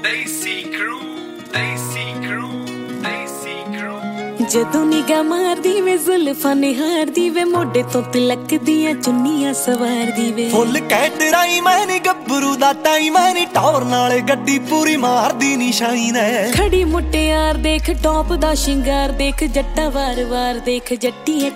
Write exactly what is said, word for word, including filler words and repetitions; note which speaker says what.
Speaker 1: ਦੇਸੀ ਕਰੂ ਦੇਸੀ ਕਰੂ ਦੇਸੀ ਕਰੂ
Speaker 2: ਜਦੋਂ ਨਿਗਾਹ ਮਾਰਦੀ ਵੇ ਜ਼ੁਲਫਾਂ ਨਿਹਾਰਦੀ ਵੇ ਮੋਢੇ ਤੋਂ ਤਿਲਕਦੀਆਂ ਚੁੰਨੀਆਂ ਸਵਾਰਦੀ ਵੇ
Speaker 3: ਫੁੱਲ ਕੈਟਰਾਈ ਮੈਂ ਨੀ ਗੱਭਰੂ ਦਾ ਟਾਈਮ ਮੈਂ ਨੀ ਟੌਰ ਨਾਲ ਗੱਡੀ ਪੂਰੀ ਮਾਰਦੀ ਨੀ ਸ਼ਾਈਨ ਐ
Speaker 2: ਖੜੀ ਮੁਟਿਆਰ ਦੇਖ ਟੌਪ ਦਾ ਸ਼ਿੰਗਾਰ ਦੇਖ ਜੱਟਾ ਵਾਰ ਵਾਰ ਦੇਖ ਜੱਟੀਏ